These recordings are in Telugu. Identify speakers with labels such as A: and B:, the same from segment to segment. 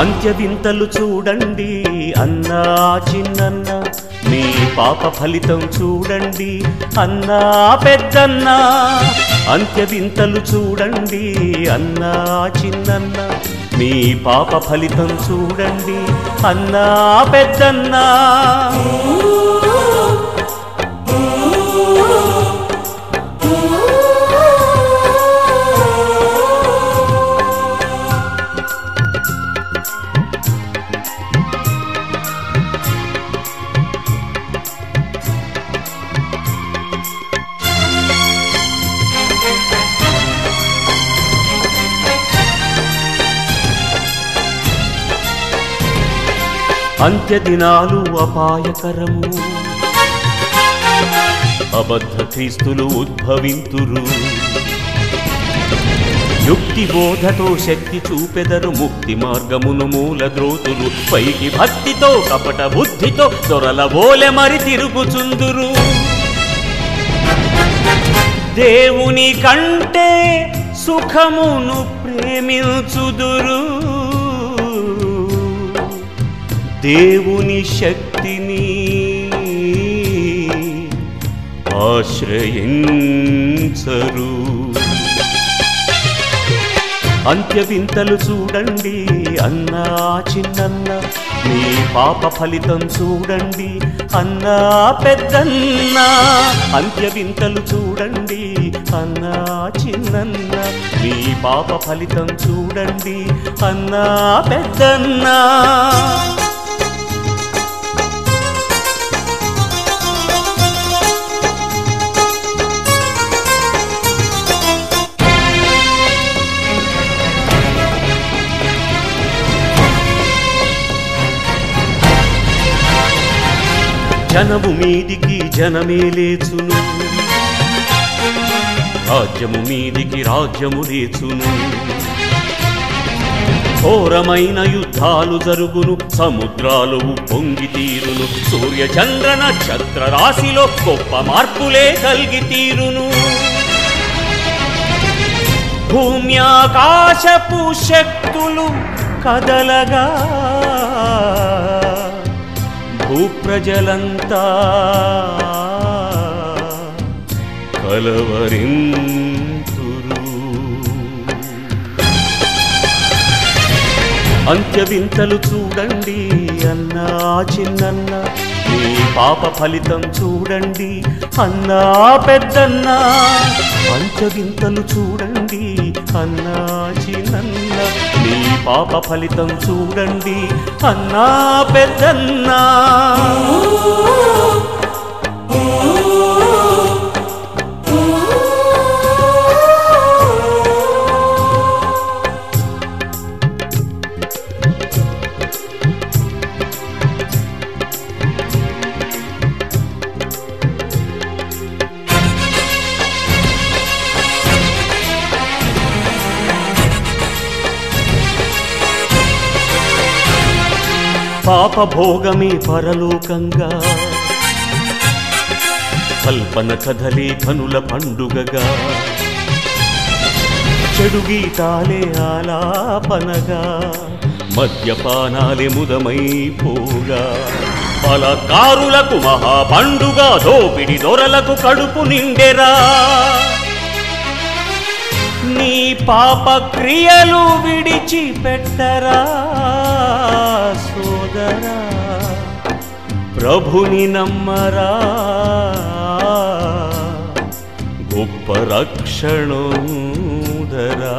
A: అంత్య వింతలు చూడండి అన్నా చిన్నన్న, మీ పాప ఫలితం చూడండి అన్నా పెద్దన్న. అంత్య వింతలు చూడండి అన్నా చిన్నన్న, మీ పాప ఫలితం చూడండి అన్నా పెద్దన్న. అంత్య దినాలు అపాయకరము, అబద్ధ క్రీస్తులు ఉద్భవింతురు. యుక్తి బోధతో శక్తి చూపెదరు, ముక్తి మార్గమును మూలద్రోతులు. పైకి భక్తితో కపట బుద్ధితో దొరల బోలె మరి తిరుగుచుందురు. దేవుని కంటే సుఖమును ప్రేమించుదురు, దేవుని శక్తిని ఆశ్రయించరు. అంత్య వింతలు చూడండి అన్నా చిన్నన్న, మీ పాప ఫలితం చూడండి అన్నా పెద్దన్న. అంత్య వింతలు చూడండి అన్నా చిన్నన్న, మీ పాప ఫలితం చూడండి అన్నా పెద్దన్న. జనము మీదికి జనమే లేచును, రాజ్యము మీదికి రాజ్యము లేచును. ఘోరమైన యుద్ధాలు జరుగును, సముద్రాలు పొంగి తీరును. సూర్య చంద్ర నక్షత్ర రాశిలో గొప్ప మార్పులే కలిగి తీరును. భూమ్యాకాశపు శక్తులు కదలగా భూప్రజలంతా కలవరింతురు. అంత్య వింతలు చూడండి అన్నా చిన్నన్న, మీ పాప ఫలితం చూడండి అన్నా పెద్దన్న. అంత్య వింతలు చూడండి అన్నా చిన్నన్న, మీ పాప ఫలితం చూడండి అన్నా పెద్దన్న. పాప భోగమే పరలోకంగా, కల్పన కథలే కనుల పండుగగా. చెడు గీతాలే ఆలాపనగా, మద్యపానాలే ముదమైపోగా. బలకారులకు మహా పండుగ, దోపిడి దొరలకు కడుపు నిండెరా. నీ పాప క్రియలు విడిచిపెట్టరా సోదరా, ప్రభుని నమ్మరా, గొప్ప రక్షణోదరా.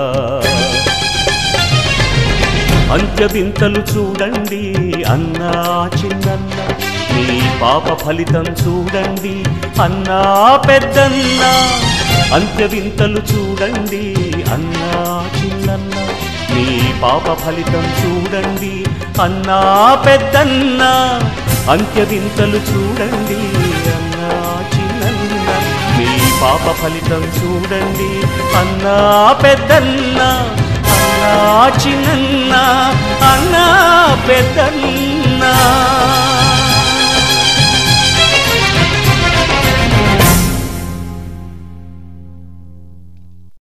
A: అంత్య వింతలు చూడండి అన్నా చిన్నన్న, మీ పాప ఫలితం చూడండి అన్నా పెద్దన్న. అంత్య వింతలు చూడండి అన్నా చిన్నన్న, మీ పాప ఫలితం చూడండి అన్నా పెద్దన్న. అంత్య వింతలు చూడండి అన్నా చిన్నన్న, మీ పాప ఫలితం చూడండి అన్నా పెద్దన్న. అన్నా చిన్నన్న, అన్నా పెద్దన్న.